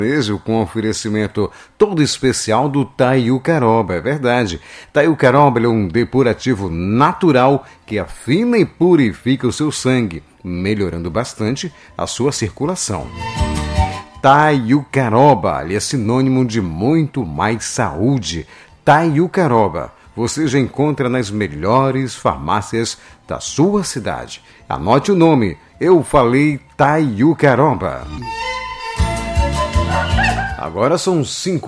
Com oferecimento todo especial do Taiucaroba, é verdade. Taiucaroba é um depurativo natural que afina e purifica o seu sangue, melhorando bastante a sua circulação. Taiucaroba é sinônimo de muito mais saúde. Taiucaroba você já encontra nas melhores farmácias da sua cidade. Anote o nome, eu falei Taiucaroba. Agora são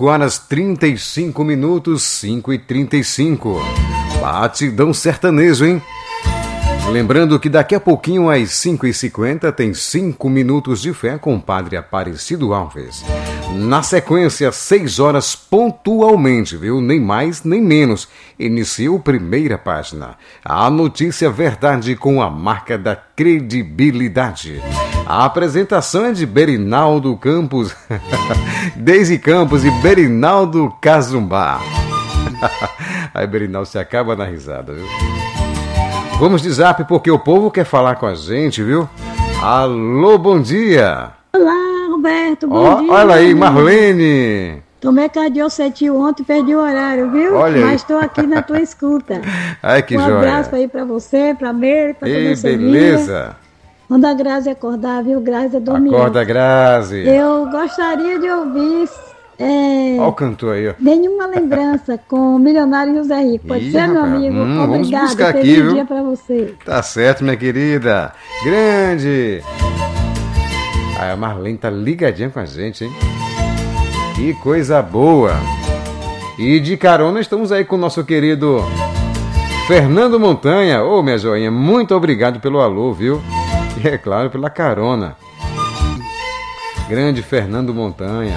5h35, 5h35. Batidão sertanejo, hein? Lembrando que daqui a pouquinho, às 5h50, tem 5 minutos de fé com o Padre Aparecido Alves. Na sequência, 6 horas pontualmente, viu? Nem mais, nem menos. Inicia a primeira página. A notícia verdade com a marca da credibilidade. A apresentação é de Berinaldo Campos, Deise Campos e Berinaldo Cazumbá. Aí Berinaldo se acaba na risada, viu? Vamos de zap porque o povo quer falar com a gente, viu? Alô, bom dia! Olá, Roberto, bom dia! Olha aí, Marlene! Tomei cardiocetil ontem, perdi o horário, viu? Olha aí. Mas estou aqui na tua escuta. Ai, que joia! Um abraço aí pra você, pra Meire, pra toda a família. Beleza! Manda a Grazi acordar, viu? Grazi é dormir. Acorda, Grazi! Eu gostaria de ouvir... Olha o cantor aí, ó. Nenhuma lembrança com o milionário José Rico. Pode ser, meu amigo? Vamos buscar Obrigada, aqui, feliz viu? dia pra você. Tá certo, minha querida. Grande. Aí a Marlene tá ligadinha com a gente, hein? Que coisa boa. E de carona estamos aí com o nosso querido Fernando Montanha. Ô, minha joinha, muito obrigado pelo alô, viu? E é claro, pela carona. Grande Fernando Montanha.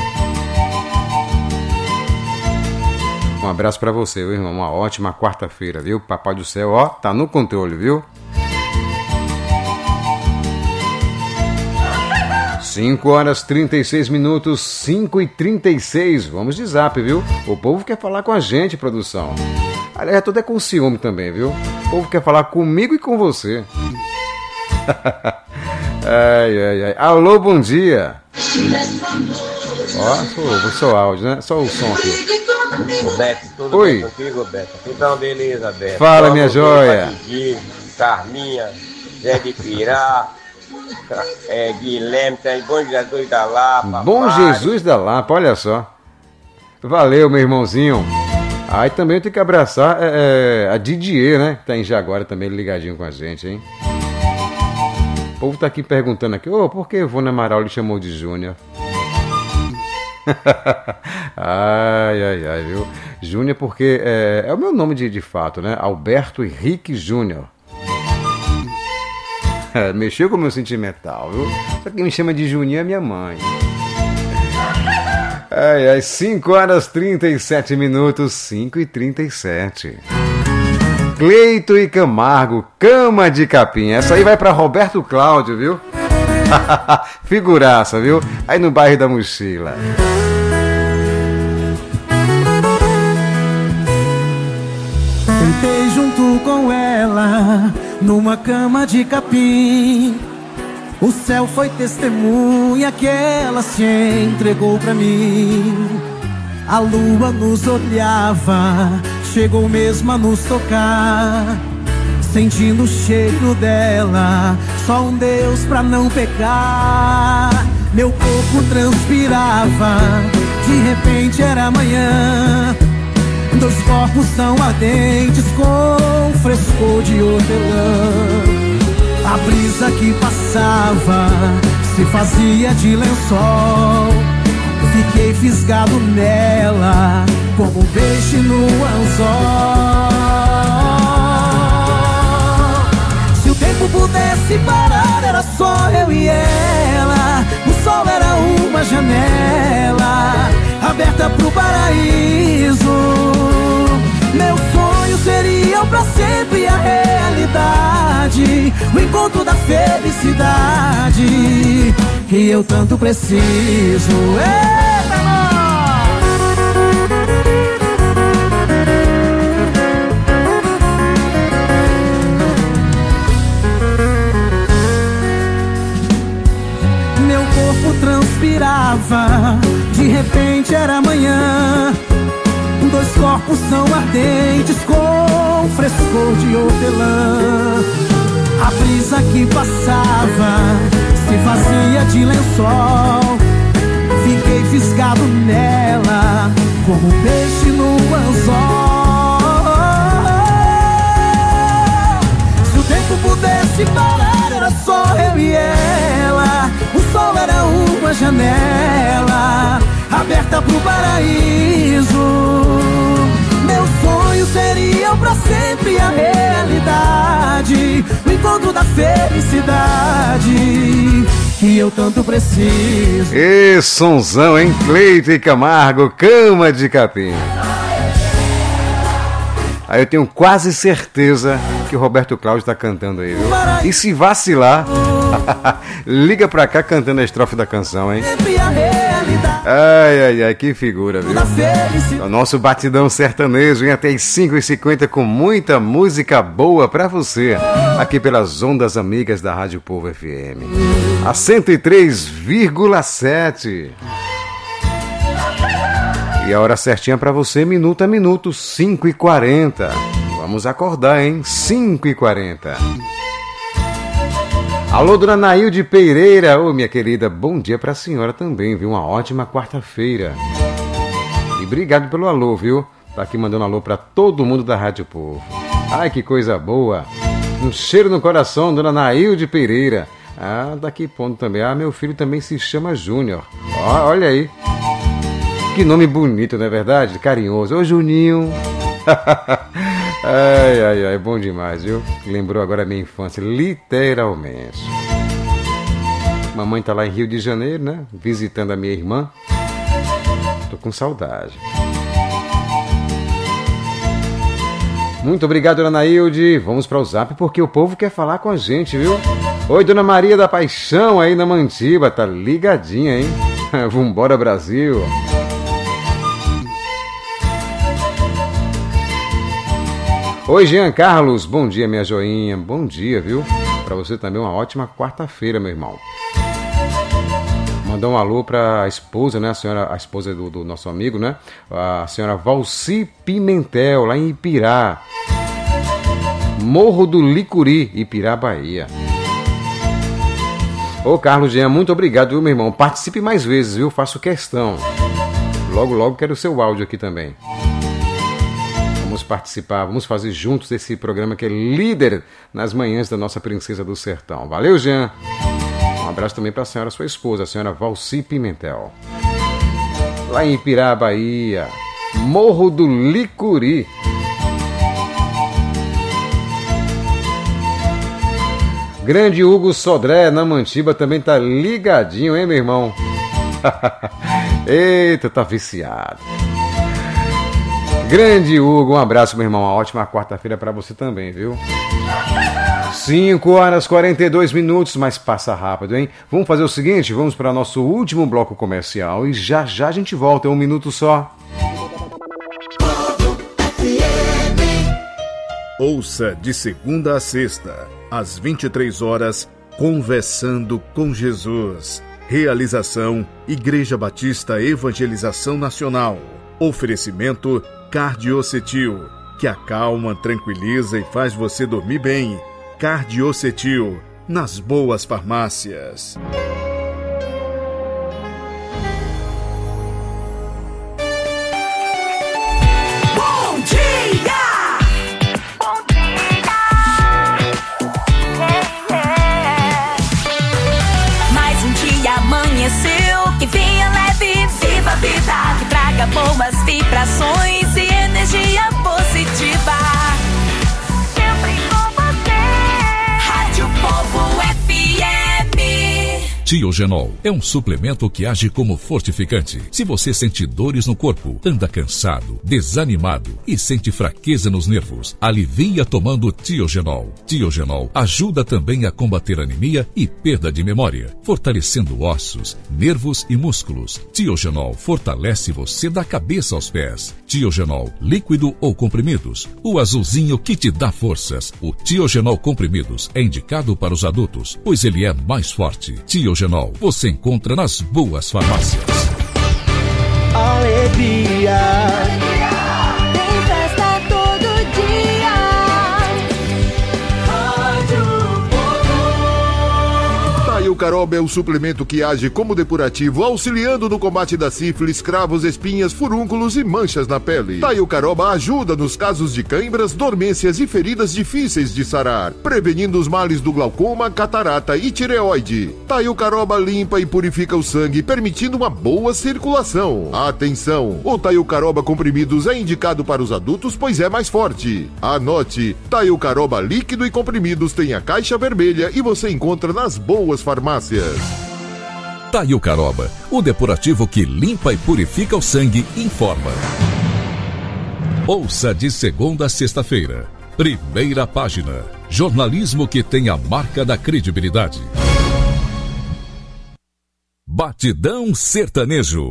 Um abraço pra você, viu, irmão? Uma ótima quarta-feira, viu? Papai do céu, ó, tá no controle, viu? 5h36, 5h36. Vamos de zap, viu? O povo quer falar com a gente, produção. Aliás, é tudo com ciúme também, viu? O povo quer falar comigo e com você. Ai. Alô, bom dia. Ó, só áudio, né? Só o som aqui. Roberto, tudo Oi. bem contigo, Roberto? Então, beleza, Beto. Fala, minha joia. Carminha, Zé de Pirá, Guilherme, tem Bom Jesus da Lapa. Bom Mário. Jesus da Lapa, olha só. Valeu, meu irmãozinho. Aí também eu tenho que abraçar a Didier, né? Que tá em Jaguara também ligadinho com a gente, hein? O povo tá aqui perguntando aqui, por que Ivone Amaral lhe chamou de Júnior? ai, viu? Júnior porque é o meu nome de fato, né? Alberto Henrique Júnior. Mexeu com o meu sentimental, viu? Só que quem me chama de Juninho é minha mãe. Ai, 5h37, 5h37. Cleito e Camargo, Cama de Capim. Essa aí vai pra Roberto Cláudio, viu? Figuraça, viu? Aí no bairro da Mochila. Deitei junto com ela numa cama de capim. O céu foi testemunha que ela se entregou pra mim. A lua nos olhava, chegou mesmo a nos tocar. Sentindo o cheiro dela, só um Deus pra não pecar. Meu corpo transpirava, de repente era manhã. Dois corpos tão ardentes com frescor de hortelã. A brisa que passava se fazia de lençol. Fiquei fisgado nela, como um peixe no anzol. Se o tempo pudesse parar, era só eu e ela. O sol era uma janela aberta pro paraíso. Meus sonhos seriam pra sempre a realidade, o encontro da felicidade que eu tanto preciso. Eita, meu corpo transpirava, repente era amanhã. Dois corpos tão ardentes com frescor de hortelã. A brisa que passava se fazia de lençol. Fiquei fisgado nela como um peixe no anzol. Se o tempo pudesse parar, era só eu e ela. O sol era uma janela aberta pro paraíso. Meus sonhos seriam pra sempre a realidade, o encontro da felicidade que eu tanto preciso. Ê, sonzão, hein? Cleiton e Camargo, Cama de Capim. Aí eu tenho quase certeza que o Roberto Cláudio tá cantando aí, viu? E se vacilar, liga pra cá cantando a estrofe da canção, hein? Ai, ai, ai, que figura, viu? O nosso batidão sertanejo em até as 5h50 com muita música boa pra você, aqui pelas ondas amigas da Rádio Povo FM. A 103,7. E a hora certinha pra você, minuto a minuto, 5h40. Vamos acordar, hein? 5h40. Alô, dona Nailde Pereira. Ô, minha querida, bom dia pra senhora também, viu? Uma ótima quarta-feira. E obrigado pelo alô, viu? Tá aqui mandando alô pra todo mundo da Rádio Povo. Ai, que coisa boa. Um cheiro no coração, dona Nailde Pereira. Ah, daqui ponto também. Ah, meu filho também se chama Júnior. Ó, olha aí. Que nome bonito, não é verdade? Carinhoso. Ô, Juninho. Ai, ai, ai, bom demais, viu? Lembrou agora a minha infância, literalmente. Mamãe tá lá em Rio de Janeiro, né? Visitando a minha irmã. Tô com saudade. Muito obrigado, dona Nailde. Vamos para o Zap porque o povo quer falar com a gente, viu? Oi, dona Maria da Paixão aí na Mantiba. Tá ligadinha, hein? Vambora, Brasil. Oi, Jean Carlos, bom dia, minha joinha, bom dia, viu? Pra você também uma ótima quarta-feira, meu irmão. Mandar um alô pra esposa, né? A esposa do nosso amigo, né? A senhora Valci Pimentel, lá em Ipirá. Morro do Licuri, Ipirá, Bahia. Ô, Carlos Jean, muito obrigado, viu, meu irmão? Participe mais vezes, viu? Faço questão. Logo, logo quero o seu áudio aqui também. Vamos participar, vamos fazer juntos esse programa que é líder nas manhãs da nossa Princesa do Sertão. Valeu, Jean. Um abraço também para a senhora, sua esposa, a senhora Valci Pimentel. Lá em Ipirá, Bahia, Morro do Licuri. Grande Hugo Sodré, na Mantiba, também tá ligadinho, hein, meu irmão? Eita, tá viciado. Grande Hugo, um abraço, meu irmão. Uma ótima quarta-feira pra você também, viu? 5h42, mas passa rápido, hein? Vamos fazer o seguinte, vamos para nosso último bloco comercial e já já a gente volta, é um minuto só. Ouça de segunda a sexta, às 23 horas, Conversando com Jesus. Realização, Igreja Batista Evangelização Nacional. Oferecimento Cardiocetil, que acalma, tranquiliza e faz você dormir bem. Cardiocetil, nas boas farmácias. Bom dia! Bom dia! Mais um dia amanheceu, que venha leve, viva a vida, que traga boas vibrações e energia positiva. Sempre com você. Rádio Povo FM. Tiogenol é um suplemento que age como fortificante. Se você sente dores no corpo, anda cansado, desanimado e sente fraqueza nos nervos, alivia tomando Tiogenol. Tiogenol ajuda também a combater anemia e perda de memória, fortalecendo ossos, nervos e músculos. Tiogenol fortalece você da cabeça aos pés. Tiogenol, líquido ou comprimidos, o azulzinho que te dá forças. O Tiogenol comprimidos é indicado para os adultos, pois ele é mais forte. Tiogenol você encontra nas boas farmácias. Caroba é o suplemento que age como depurativo, auxiliando no combate da sífilis, cravos, espinhas, furúnculos e manchas na pele. Taio Caroba ajuda nos casos de cãibras, dormências e feridas difíceis de sarar, prevenindo os males do glaucoma, catarata e tireoide. Taio Caroba limpa e purifica o sangue, permitindo uma boa circulação. Atenção! O Taio Caroba comprimidos é indicado para os adultos, pois é mais forte. Anote, Taio Caroba líquido e comprimidos tem a caixa vermelha e você encontra nas boas farmácias. Taio Caroba, o depurativo que limpa e purifica o sangue, informa. Ouça de segunda a sexta-feira. Primeira página. Jornalismo que tem a marca da credibilidade. Batidão Sertanejo.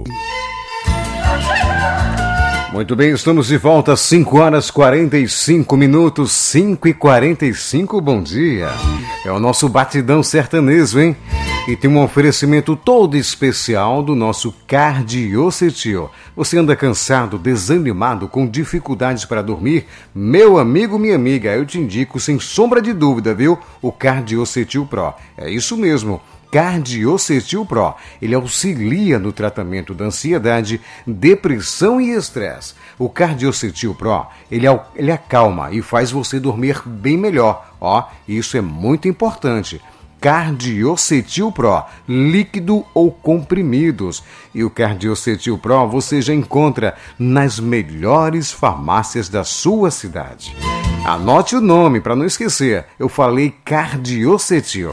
Muito bem, estamos de volta, 5 horas 45 minutos, 5h45, bom dia. É o nosso Batidão Sertanejo, hein? E tem um oferecimento todo especial do nosso Cardiocetil. Você anda cansado, desanimado, com dificuldades para dormir? Meu amigo, minha amiga, eu te indico sem sombra de dúvida, viu? O Cardiocetil Pro. É isso mesmo. Cardiocetil Pro. Ele auxilia no tratamento da ansiedade, depressão e estresse. O Cardiocetil Pro, ele acalma e faz você dormir bem melhor. Ó, isso é muito importante. Cardiocetil Pro, líquido ou comprimidos. E o Cardiocetil Pro você já encontra nas melhores farmácias da sua cidade. Anote o nome para não esquecer. Eu falei Cardiocetil.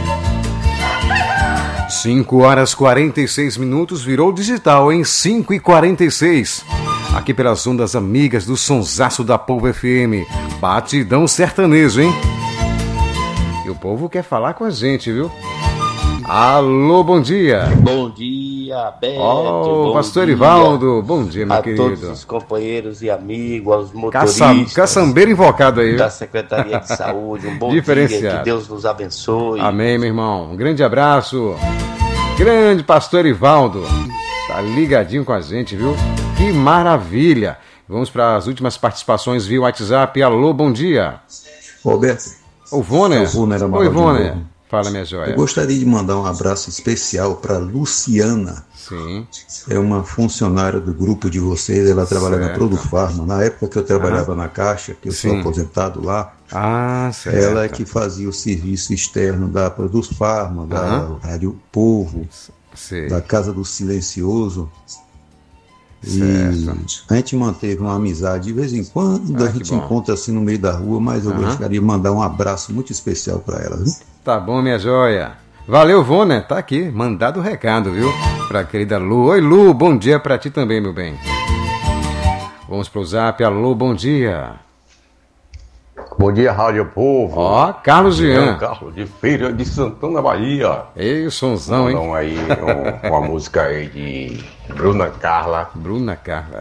5 horas 46 minutos, virou digital em 5h46. Aqui pelas ondas amigas do Sonsaço da Povo FM. Batidão Sertanejo, hein? E o povo quer falar com a gente, viu? Alô, bom dia. Bom dia, Beto. Ó, pastor Ivaldo. Bom dia, meu querido. A todos os companheiros e amigos, aos motoristas. Caçambeiro invocado aí. Da Secretaria de Saúde. Um bom dia, que Deus nos abençoe. Amém, meu irmão. Um grande abraço. Grande pastor Ivaldo. Tá ligadinho com a gente, viu? Que maravilha. Vamos para as últimas participações via WhatsApp. Alô, bom dia. Roberto. O Voner. Oi, Voner. Novo. Fala, minha joia. Eu gostaria de mandar um abraço especial para Luciana. Sim. É uma funcionária do grupo de vocês, ela trabalha na Produfarma. Na época que eu trabalhava na Caixa, que eu sou aposentado lá, certo. Ela é que fazia o serviço externo da Produfarma, da Rádio Povo, da Casa do Silencioso. Certo. E a gente manteve uma amizade. De vez em quando a gente encontra assim no meio da rua, mas eu gostaria de mandar um abraço muito especial para ela. Viu? Tá bom, minha joia. Valeu, Vona. Tá aqui, mandado o recado, viu? Pra querida Lu. Oi, Lu, bom dia pra ti também, meu bem. Vamos pro Zap. Alô, bom dia. Bom dia, Rádio Povo. Ó, Carlos Jean. Carlos de Feira de Santana, Bahia. Ei, o sonzão, hein? Então aí, uma música aí de Bruna Carla. Bruna Carla.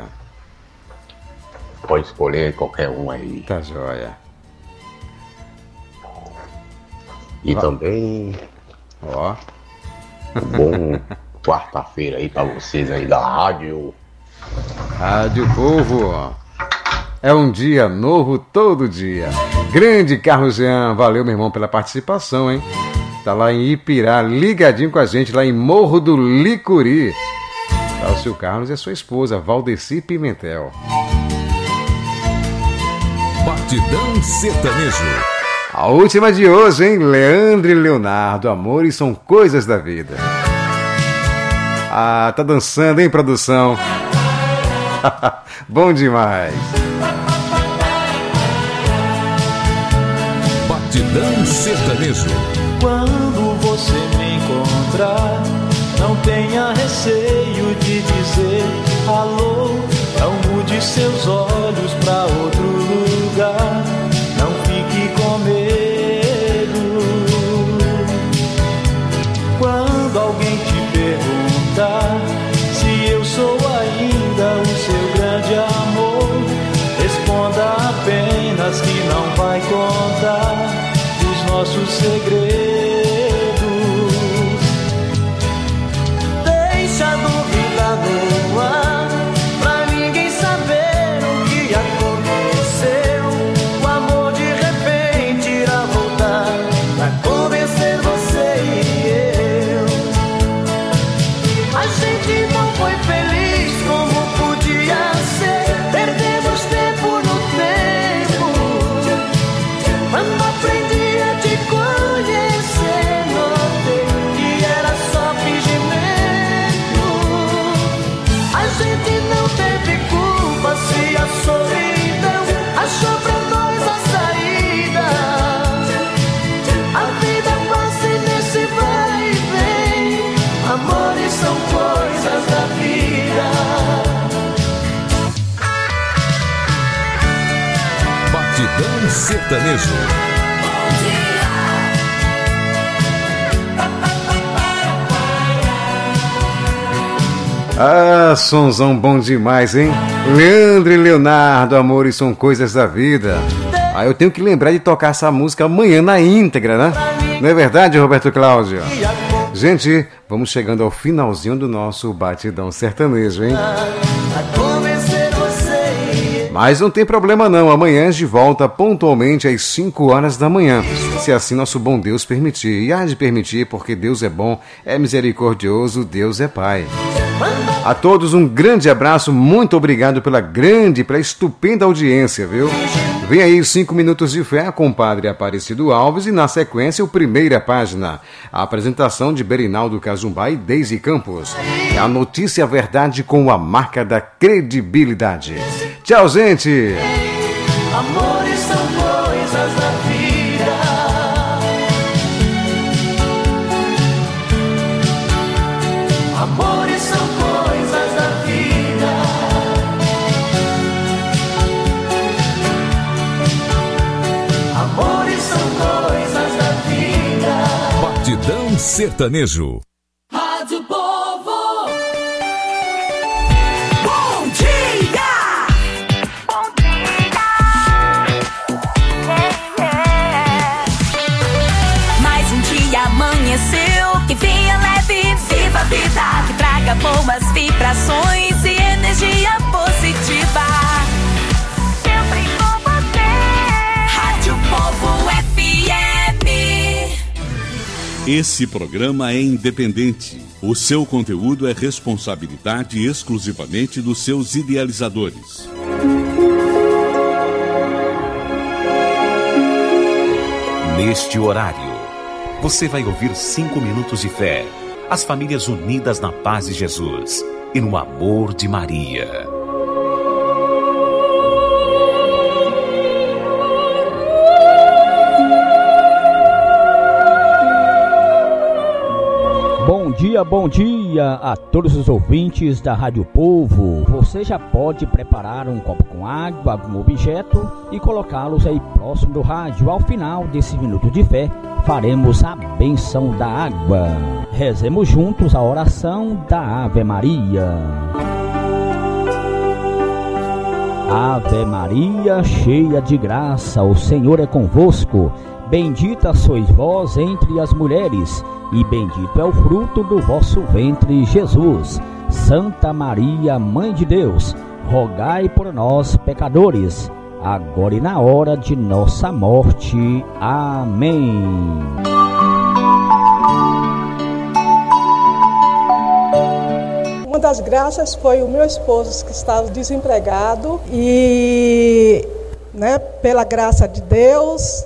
Pode escolher qualquer um aí. Tá joia. E também... Ó. Bom quarta-feira aí pra vocês aí da Rádio. Rádio Povo. É um dia novo todo dia. Grande Carlos Jean, valeu, meu irmão, pela participação, hein? Tá lá em Ipirá, ligadinho com a gente, lá em Morro do Licuri. Tá o seu Carlos e a sua esposa, Valdeci Pimentel. Batidão Sertanejo. A última de hoje, hein? Leandro e Leonardo, amores são coisas da vida. Ah, tá dançando, hein, produção? Bom demais. Batidão Sertanejo. Quando você me encontrar, não tenha receio de dizer alô. Não mude seus olhos pra outro lugar. Não fique com medo. Quando alguém te perguntar se eu sou ainda o seu grande amor, responda apenas que não vai contar os nossos segredos. Deixa a dúvida no ar, pra ninguém saber o que aconteceu. O amor de repente irá voltar pra convencer você e eu. Sertanejo. Ah, sonzão bom demais, hein? Leandro e Leonardo, amores são coisas da vida. Eu tenho que lembrar de tocar essa música amanhã na íntegra, né? Não é verdade, Roberto Cláudio? Gente, vamos chegando ao finalzinho do nosso Batidão Sertanejo, hein? Mas não tem problema não, amanhã de volta pontualmente às 5 horas da manhã, se assim nosso bom Deus permitir. E há de permitir, porque Deus é bom, é misericordioso, Deus é Pai. A todos um grande abraço, muito obrigado pela estupenda audiência, viu? Vem aí 5 minutos de fé com o Padre Aparecido Alves e na sequência o Primeira Página. A apresentação de Berinaldo Cazumbá e Deise Campos. É a notícia a verdade com a marca da credibilidade. Tchau, gente! Amores são coisas da vida. Amores são coisas da vida. Amores são coisas da vida. Batidão Sertanejo. Rádio Povo. Bom dia. Bom dia. Mais um dia amanheceu, que venha leve, viva a vida, que traga boas vibrações e energia positiva. Sempre com você. Rádio Povo FM. Esse programa é independente. O seu conteúdo é responsabilidade exclusivamente dos seus idealizadores. Neste horário, você vai ouvir 5 minutos de fé. As famílias unidas na paz de Jesus e no amor de Maria. Bom dia a todos os ouvintes da Rádio Povo. Você já pode preparar um copo com água, algum objeto e colocá-los aí próximo do rádio. Ao final desse minuto de fé, faremos a bênção da água. Rezemos juntos a oração da Ave Maria. Ave Maria, cheia de graça, o Senhor é convosco. Bendita sois vós entre as mulheres, e bendito é o fruto do vosso ventre, Jesus. Santa Maria, Mãe de Deus, rogai por nós, pecadores, agora e na hora de nossa morte. Amém. Uma das graças foi o meu esposo, que estava desempregado, e pela graça de Deus,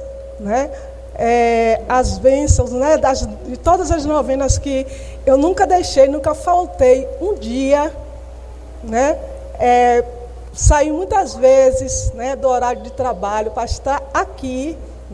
as bênçãos, de todas as novenas que eu nunca deixei, nunca faltei um dia, saí muitas vezes do horário de trabalho para estar aqui,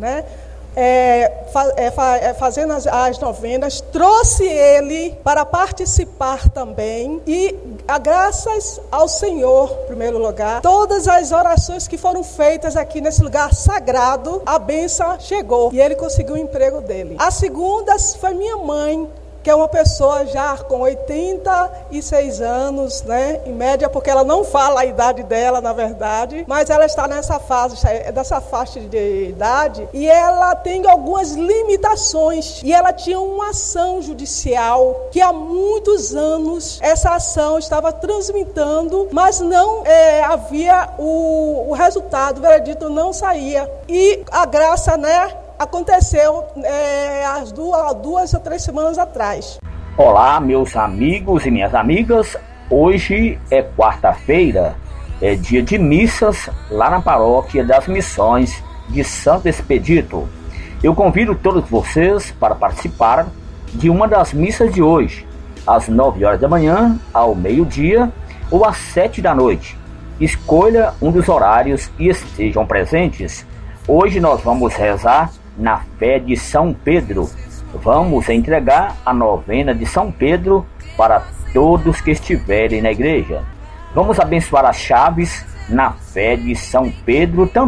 fazendo as novenas, trouxe ele para participar também e graças ao Senhor, em primeiro lugar, todas as orações que foram feitas aqui nesse lugar sagrado, a bênção chegou e ele conseguiu o emprego dele. A segunda foi minha mãe, que é uma pessoa já com 86 anos, em média, porque ela não fala a idade dela, na verdade, mas ela está nessa faixa de idade, e ela tem algumas limitações, e ela tinha uma ação judicial, que há muitos anos essa ação estava transmitando, mas não havia o resultado, o veredito não saía, e a graça, aconteceu há 2 ou 3 semanas atrás. Olá, meus amigos e minhas amigas. Hoje é quarta-feira, é dia de missas lá na Paróquia das Missões de Santo Expedito. Eu convido todos vocês para participar de uma das missas de hoje, às 9 horas da manhã, ao meio-dia ou às 7 da noite. Escolha um dos horários e estejam presentes. Hoje nós vamos rezar na fé de São Pedro. Vamos entregar a novena de São Pedro para todos que estiverem na igreja. Vamos abençoar as chaves na fé de São Pedro também.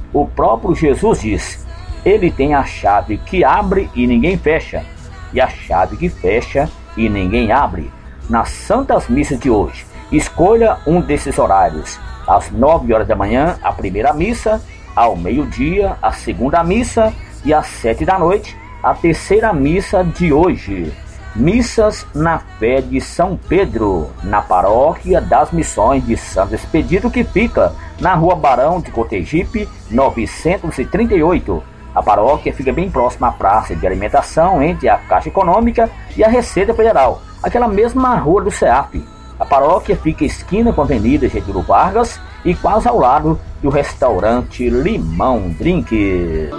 O próprio Jesus diz: Ele tem a chave que abre e ninguém fecha, e a chave que fecha e ninguém abre. Nas Santas Missas de hoje, escolha um desses horários. Às 9 horas da manhã, a primeira missa, ao meio-dia, a segunda missa e às 7 da noite, a terceira missa de hoje. Missas na fé de São Pedro, na paróquia das Missões de Santo Expedito, que fica na Rua Barão de Cotegipe, 938. A paróquia fica bem próxima à praça de alimentação entre a Caixa Econômica e a Receita Federal, aquela mesma rua do CEAP. A paróquia fica esquina com a Avenida Getúlio Vargas e quase ao lado do restaurante Limão Drink.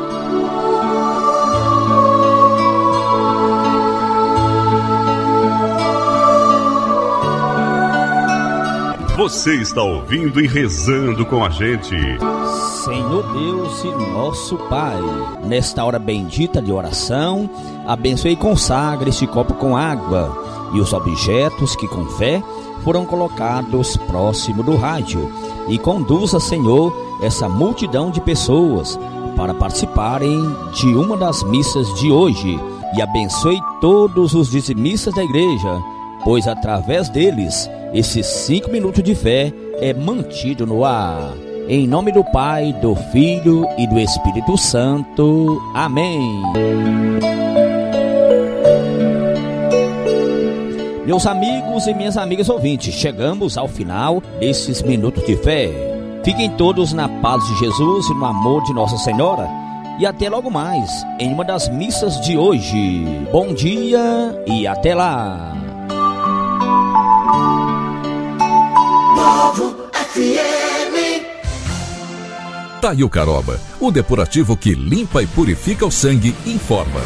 Você está ouvindo e rezando com a gente. Senhor Deus e nosso Pai, nesta hora bendita de oração, abençoe e consagre este copo com água e os objetos que com fé foram colocados próximo do rádio, e conduza, Senhor, essa multidão de pessoas para participarem de uma das missas de hoje, e abençoe todos os dizimistas da igreja, pois através deles esses 5 minutos de fé é mantido no ar. Em nome do Pai, do Filho e do Espírito Santo. Amém. Meus amigos e minhas amigas ouvintes, chegamos ao final desses minutos de fé. Fiquem todos na paz de Jesus e no amor de Nossa Senhora. E até logo mais, em uma das missas de hoje. Bom dia e até lá. Novo FM. Taio Caroba, o depurativo que limpa e purifica o sangue, informa.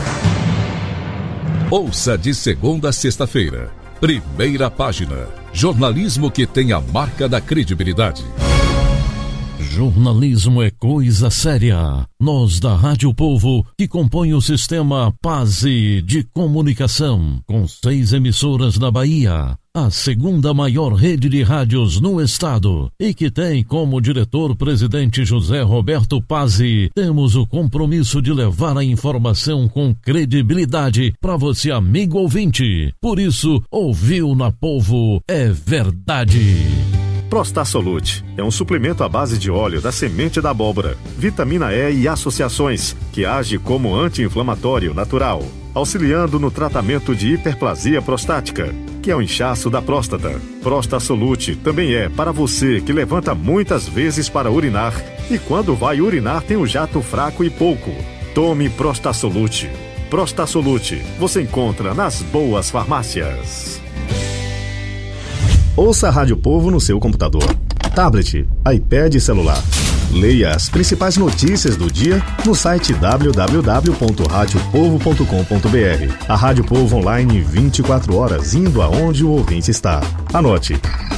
Ouça de segunda a sexta-feira. Primeira página. Jornalismo que tem a marca da credibilidade. Jornalismo é coisa séria. Nós da Rádio Povo, que compõe o sistema Pase de Comunicação, com 6 emissoras na Bahia, a segunda maior rede de rádios no estado, e que tem como diretor-presidente José Roberto Pazzi, temos o compromisso de levar a informação com credibilidade para você, amigo ouvinte. Por isso, ouviu na Povo é verdade. Prostasolute é um suplemento à base de óleo da semente da abóbora, vitamina E e associações, que age como anti-inflamatório natural, auxiliando no tratamento de hiperplasia prostática, que é o inchaço da próstata. Prostasolute também é para você que levanta muitas vezes para urinar e quando vai urinar tem um jato fraco e pouco. Tome Prostasolute. Prostasolute você encontra nas boas farmácias. Ouça a Rádio Povo no seu computador, tablet, iPad e celular. Leia as principais notícias do dia no site www.radiopovo.com.br. A Rádio Povo online 24 horas, indo aonde o ouvinte está. Anote: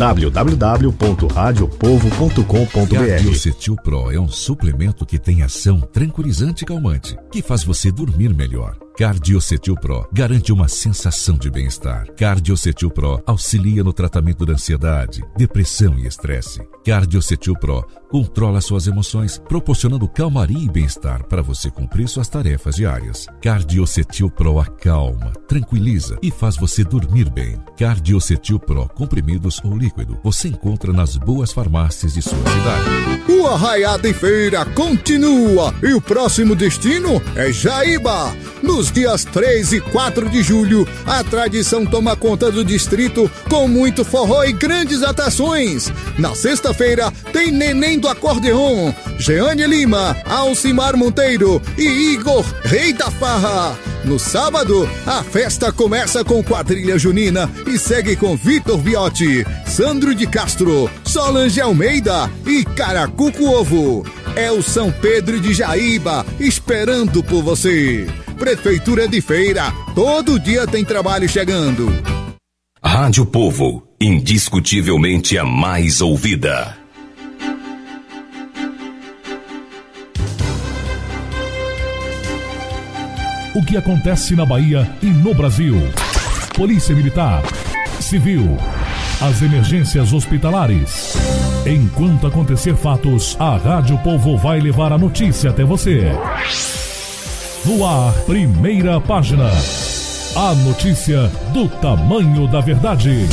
www.radiopovo.com.br. Cardiocetil Pro é um suplemento que tem ação tranquilizante e calmante, que faz você dormir melhor. Cardiocetil Pro garante uma sensação de bem-estar. Cardiocetil Pro auxilia no tratamento da ansiedade, depressão e estresse. Cardiocetil Pro controla suas emoções, proporcionando calmaria e bem-estar para você cumprir suas tarefas diárias. Cardiocetil Pro acalma, tranquiliza e faz você dormir bem. Cardiocetil Pro, comprimidos ou líquido, você encontra nas boas farmácias de sua cidade. O Arraiada em Feira continua e o próximo destino é Jaíba. Nos dias 3 e 4 de julho, a tradição toma conta do distrito com muito forró e grandes atrações. Na sexta-feira, tem Neném do Acordeon, Jeane Lima, Alcimar Monteiro e Igor, Rei da Farra. No sábado, a festa começa com quadrilha junina e segue com Vitor Viotti, Sandro de Castro, Solange Almeida e Caracuco Ovo. É o São Pedro de Jaíba esperando por você. Prefeitura de Feira, todo dia tem trabalho chegando. Rádio Povo, indiscutivelmente a mais ouvida. O que acontece na Bahia e no Brasil? Polícia Militar, Civil, as emergências hospitalares. Enquanto acontecer fatos, a Rádio Povo vai levar a notícia até você. No ar, primeira página. A notícia do tamanho da verdade.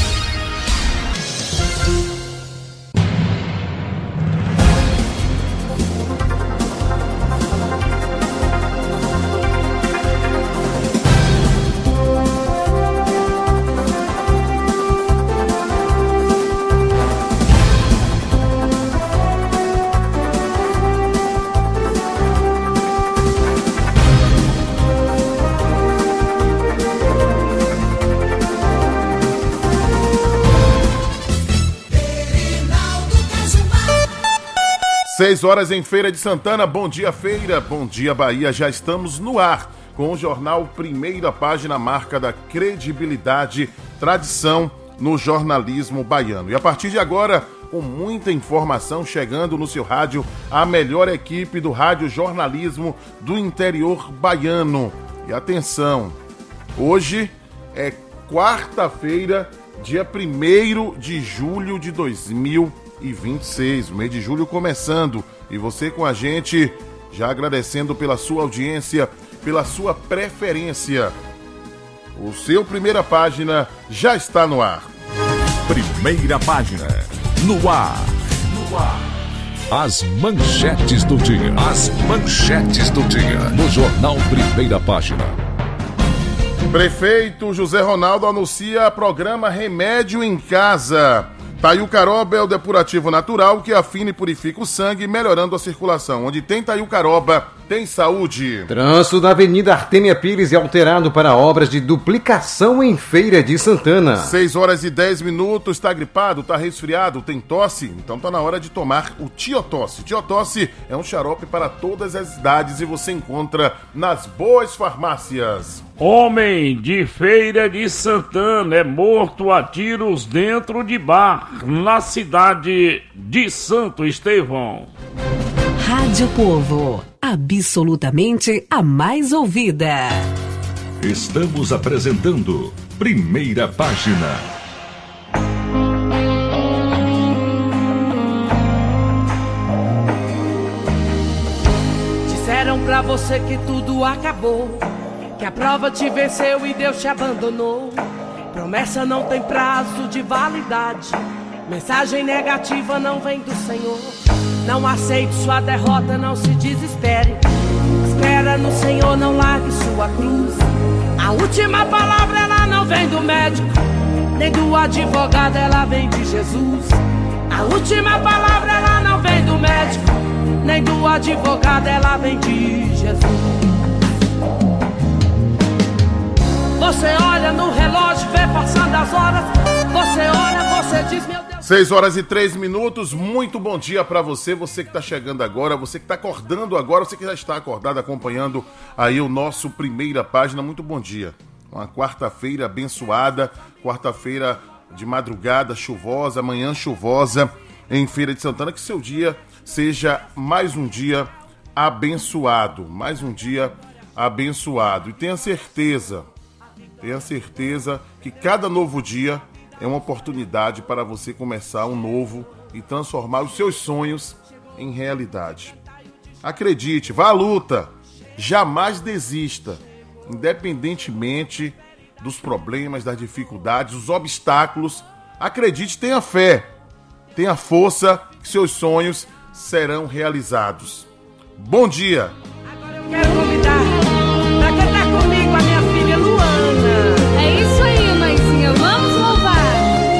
Seis horas em Feira de Santana. Bom dia, Feira. Bom dia, Bahia. Já estamos no ar com o jornal Primeira Página, marca da credibilidade, tradição no jornalismo baiano. E a partir de agora, com muita informação chegando no seu rádio, a melhor equipe do rádio jornalismo do interior baiano. E atenção, hoje é quarta-feira, dia 1º de julho de 2026, o mês de julho começando, e você com a gente, já agradecendo pela sua audiência, pela sua preferência. O seu Primeira Página já está no ar. Primeira Página, no ar. As manchetes do dia. As manchetes do dia, no jornal Primeira Página. Prefeito José Ronaldo anuncia programa Remédio em Casa. Taiucaroba é o depurativo natural que afina e purifica o sangue, melhorando a circulação. Onde tem Taiucaroba, tem saúde. Trânsito da Avenida Artêmia Pires é alterado para obras de duplicação em Feira de Santana. 6 horas e 10 minutos, tá gripado, tá resfriado, tem tosse? Então tá na hora de tomar o Tiotosse. Tiotosse é um xarope para todas as idades e você encontra nas boas farmácias. Homem de Feira de Santana é morto a tiros dentro de bar na cidade de Santo Estevão. Rádio Povo, absolutamente a mais ouvida. Estamos apresentando Primeira Página. Disseram pra você que tudo acabou, que a prova te venceu e Deus te abandonou. Promessa não tem prazo de validade, mensagem negativa não vem do Senhor. Não aceite sua derrota, não se desespere. Espera no Senhor, não largue sua cruz. A última palavra ela não vem do médico, nem do advogado, ela vem de Jesus. A última palavra ela não vem do médico, nem do advogado, ela vem de Jesus. Você olha no relógio, vê passando as horas. Você olha, você diz, meu Deus. 6 horas e 3 minutos, muito bom dia pra você, você que tá chegando agora, você que tá acordando agora, você que já está acordado acompanhando aí o nosso Primeira Página, muito bom dia. Uma quarta-feira abençoada, quarta-feira de madrugada chuvosa, manhã chuvosa em Feira de Santana, que seu dia seja mais um dia abençoado, e tenha certeza que cada novo dia é uma oportunidade para você começar um novo e transformar os seus sonhos em realidade. Acredite, vá à luta, jamais desista, independentemente dos problemas, das dificuldades, dos obstáculos. Acredite, tenha fé, tenha força, que seus sonhos serão realizados. Bom dia! Agora eu quero convidar para cantar comigo a minha filha Luana. É isso aí, mãezinha, vamos louvar.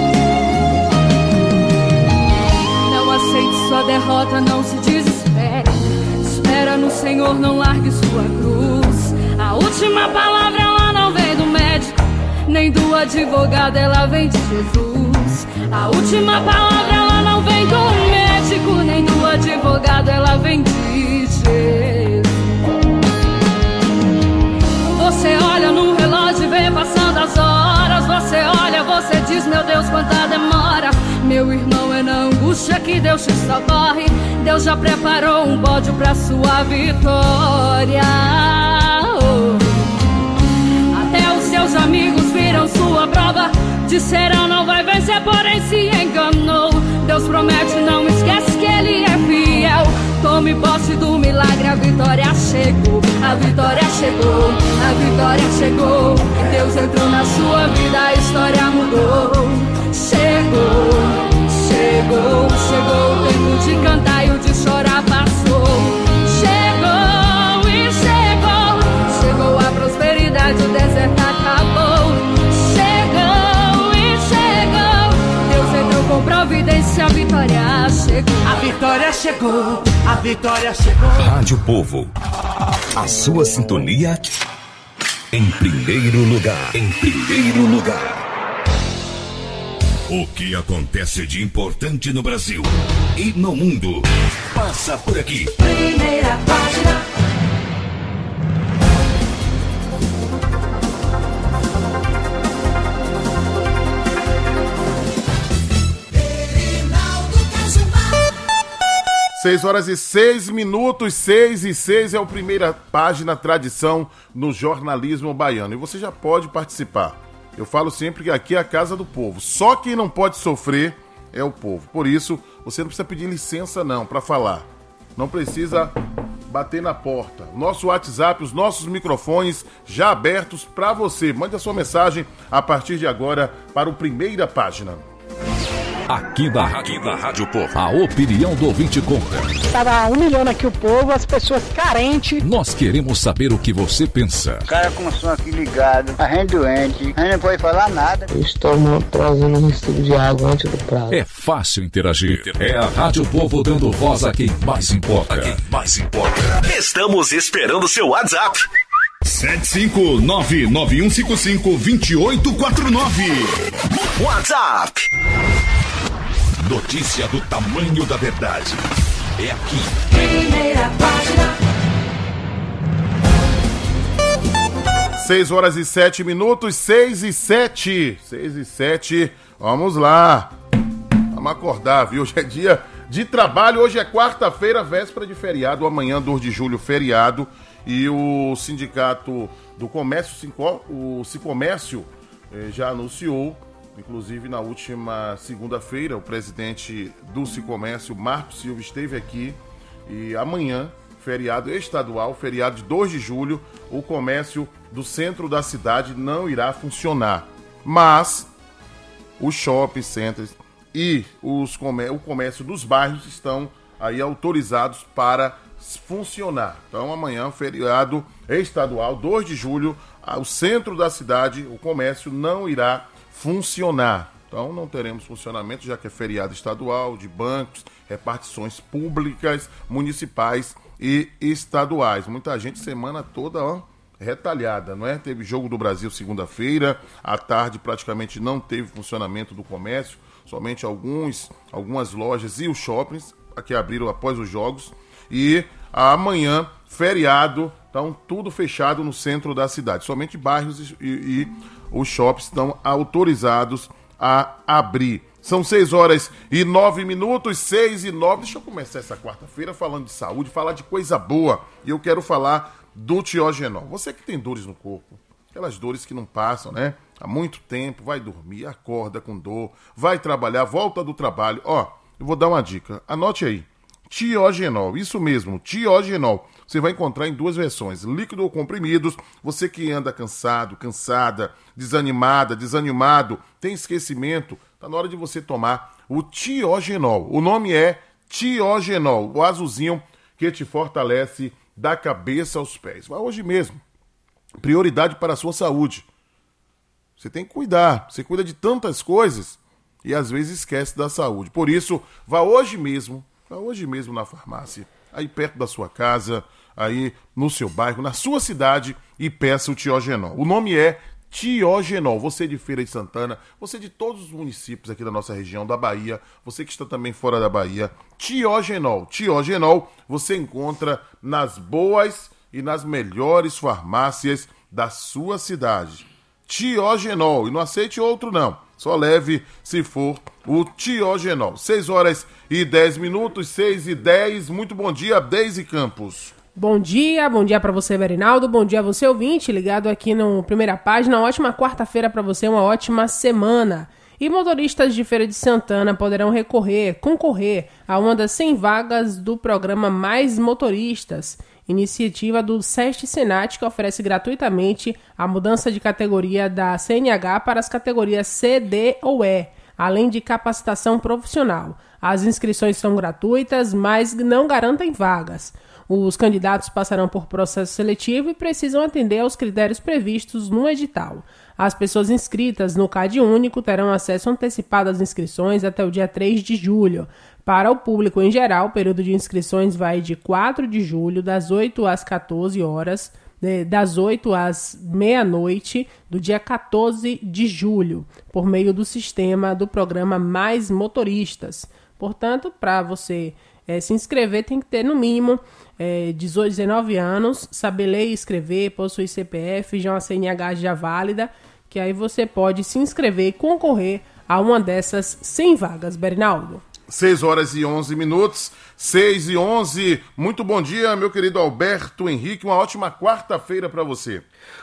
Não aceite sua derrota, não se desespere. Espera no Senhor, não largue sua cruz. A última palavra ela não vem do médico, nem do advogado, ela vem de Jesus. A última palavra ela não vem do médico, nem do advogado, ela vem de Jesus. Você olha no relógio e vê passando as horas. Você olha, você diz, meu Deus, quanta demora. Meu irmão, é na angústia que Deus te socorre. Deus já preparou um pódio pra sua vitória. Até os seus seus amigos viram sua prova, disseram não vai vencer, porém se enganou. Deus promete, não esquece que Ele é fiel. Tome posse do milagre, a vitória chegou. A vitória chegou, a vitória chegou. Deus entrou na sua vida, a história mudou. Chegou, chegou, chegou. O tempo de cantar e o de chorar passou. Chegou e chegou, chegou a prosperidade, o deserto acabou. Chegou e chegou, Deus entrou com providência, a vitória chegou. A vitória chegou, a vitória chegou. Rádio Povo, a sua sintonia em primeiro lugar. Em primeiro lugar. O que acontece de importante no Brasil e no mundo passa por aqui. Primeira página. Seis horas e 6 minutos, 6:06 é o Primeira Página, tradição no jornalismo baiano. E você já pode participar. Eu falo sempre que aqui é a casa do povo. Só quem não pode sofrer é o povo. Por isso, você não precisa pedir licença não para falar. Não precisa bater na porta. Nosso WhatsApp, os nossos microfones já abertos para você. Mande a sua mensagem a partir de agora para o Primeira Página. Aqui na Rádio Povo, a opinião do ouvinte conta. Estava humilhando aqui o povo, as pessoas carentes. Nós queremos saber o que você pensa. O cara com o som aqui ligado, a gente doente, a gente não pode falar nada. Estamos trazendo um recibo de água antes do prazo. É fácil interagir. É a Rádio Povo dando voz a quem mais importa. A quem mais importa. Estamos esperando seu WhatsApp. 759-9155-2849. WhatsApp. Notícia do tamanho da verdade. É aqui. Primeira Página. 6 horas e 7 minutos, 6:07. 6:07. Vamos lá. Vamos acordar, viu? Hoje é dia de trabalho. Hoje é quarta-feira, véspera de feriado. Amanhã, 2 de julho, feriado. E o Sindicato do Comércio, o Sicomércio, já anunciou, inclusive na última segunda-feira, o presidente do Sicomércio, Marcos Silva, esteve aqui. E amanhã, feriado estadual, feriado de 2 de julho, o comércio do centro da cidade não irá funcionar. Mas os shopping centers e o comércio dos bairros estão aí autorizados para funcionar. Então amanhã, feriado estadual, 2 de julho, o centro da cidade, o comércio não irá funcionar. Então não teremos funcionamento, já que é feriado estadual, de bancos, repartições públicas, municipais e estaduais. Muita gente semana toda, retalhada, não é? Teve Jogo do Brasil segunda-feira, à tarde praticamente não teve funcionamento do comércio, somente algumas lojas e os shoppings que abriram após os jogos. E amanhã, feriado, então tudo fechado no centro da cidade. Somente bairros e os shoppings estão autorizados a abrir. São 6 horas e 9 minutos, 6:09. Deixa eu começar essa quarta-feira falando de saúde, falar de coisa boa. E eu quero falar do Tiogenol. Você que tem dores no corpo, aquelas dores que não passam, né? Há muito tempo, vai dormir, acorda com dor, vai trabalhar, volta do trabalho. Eu vou dar uma dica, anote aí. Tiogenol, isso mesmo, Tiogenol. Você vai encontrar em 2 versões, líquido ou comprimidos. Você que anda cansado, cansada, desanimado, tem esquecimento, tá na hora de você tomar o Tiogenol. O nome é Tiogenol, o azulzinho que te fortalece da cabeça aos pés. Vai hoje mesmo. Prioridade para a sua saúde. Você tem que cuidar. Você cuida de tantas coisas e às vezes esquece da saúde. Por isso, vá hoje mesmo na farmácia, aí perto da sua casa, aí no seu bairro, na sua cidade, e peça o Tiogenol. O nome é Tiogenol. Você de Feira de Santana, você de todos os municípios aqui da nossa região, da Bahia, você que está também fora da Bahia, Tiogenol. Tiogenol você encontra nas boas e nas melhores farmácias da sua cidade. Tiogenol, e não aceite outro não. Só leve se for o Tiogenol. 6 horas e 10 minutos, 6:10. Muito bom dia, Deise Campos. Bom dia para você, Berinaldo, bom dia a você, ouvinte, ligado aqui no Primeira Página. Uma ótima quarta-feira para você, uma ótima semana. E motoristas de Feira de Santana poderão concorrer a uma das 100 vagas do programa Mais Motoristas, iniciativa do SESC Senat, que oferece gratuitamente a mudança de categoria da CNH para as categorias C, D ou E, além de capacitação profissional. As inscrições são gratuitas, mas não garantem vagas. Os candidatos passarão por processo seletivo e precisam atender aos critérios previstos no edital. As pessoas inscritas no CAD único terão acesso antecipado às inscrições até o dia 3 de julho. Para o público em geral, o período de inscrições vai de 4 de julho, das 8 às 14 horas, das 8 às meia-noite, do dia 14 de julho, por meio do sistema do programa Mais Motoristas. Portanto, para você se inscrever, tem que ter no mínimo 18, 19 anos, saber ler e escrever, possuir CPF, já uma CNH já válida, que aí você pode se inscrever e concorrer a uma dessas 100 vagas, Berinaldo. 6 horas e 11 minutos, 6 e 11. Muito bom dia, meu querido Alberto Henrique. Uma ótima quarta-feira para você.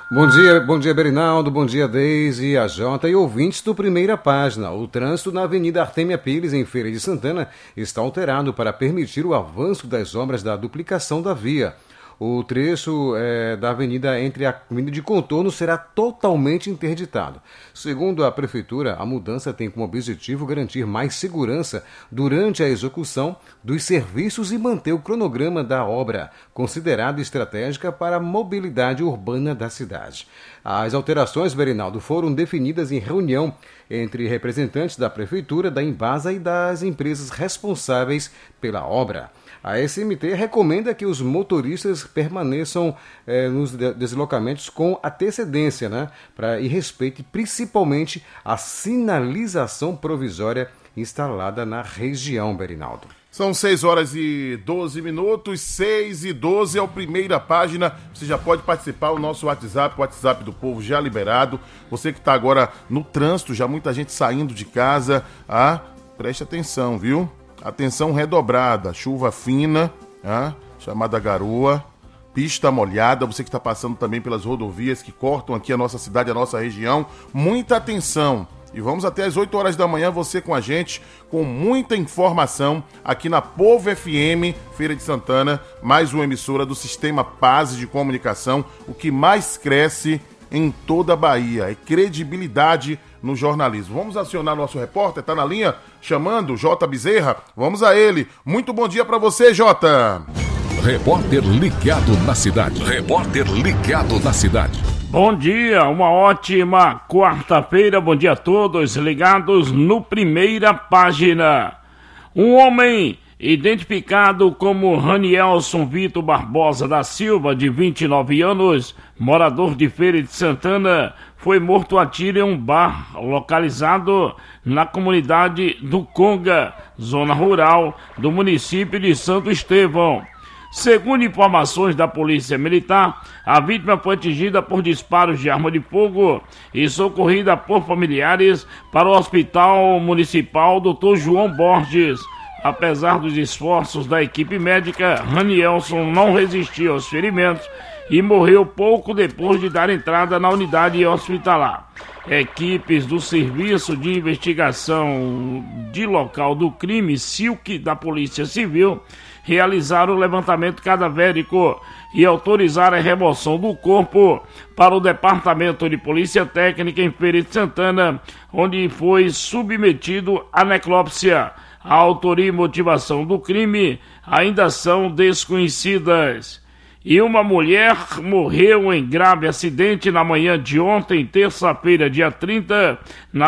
Bom dia, Berinaldo. Bom dia, Deise, a Jota e ouvintes do Primeira Página. O trânsito na Avenida Artêmia Pires, em Feira de Santana, está alterado para permitir o avanço das obras da duplicação da via. O trecho da avenida entre a avenida de contorno será totalmente interditado. Segundo a Prefeitura, a mudança tem como objetivo garantir mais segurança durante a execução dos serviços e manter o cronograma da obra, considerada estratégica para a mobilidade urbana da cidade. As alterações, Berinaldo, foram definidas em reunião entre representantes da Prefeitura, da Embasa e das empresas responsáveis pela obra. A SMT recomenda que os motoristas permaneçam nos deslocamentos com antecedência, e respeite principalmente a sinalização provisória instalada na região, Berinaldo. São 6 horas e 12 minutos, 6 e 12 é o Primeira Página. Você já pode participar, o nosso WhatsApp, o WhatsApp do povo já liberado. Você que está agora no trânsito, já muita gente saindo de casa, preste atenção, viu? Atenção redobrada, chuva fina, chamada garoa, pista molhada, você que está passando também pelas rodovias que cortam aqui a nossa cidade, a nossa região, muita atenção. E vamos até às 8 horas da manhã, você com a gente, com muita informação aqui na Povo FM, Feira de Santana, mais uma emissora do Sistema Paz de Comunicação, o que mais cresce em toda a Bahia, é credibilidade no jornalismo. Vamos acionar nosso repórter, tá na linha, chamando, Jota Bezerra. Vamos a ele. Muito bom dia para você, Jota. Repórter ligado na cidade. Repórter ligado na cidade. Bom dia, uma ótima quarta-feira. Bom dia a todos ligados no Primeira Página. Um homem identificado como Ranielson Vitor Barbosa da Silva, de 29 anos, morador de Feira de Santana, foi morto a tiro em um bar localizado na comunidade do Conga, zona rural do município de Santo Estevão. Segundo informações da Polícia Militar, a vítima foi atingida por disparos de arma de fogo e socorrida por familiares para o Hospital Municipal Dr. João Borges. Apesar dos esforços da equipe médica, Ranielson não resistiu aos ferimentos e morreu pouco depois de dar entrada na unidade hospitalar. Equipes do Serviço de Investigação de Local do Crime, SILC, da Polícia Civil, realizaram o levantamento cadavérico e autorizaram a remoção do corpo para o Departamento de Polícia Técnica em Feira de Santana, onde foi submetido à necrópsia. A autoria e motivação do crime ainda são desconhecidas. E uma mulher morreu em grave acidente na manhã de ontem, terça-feira, dia 30, na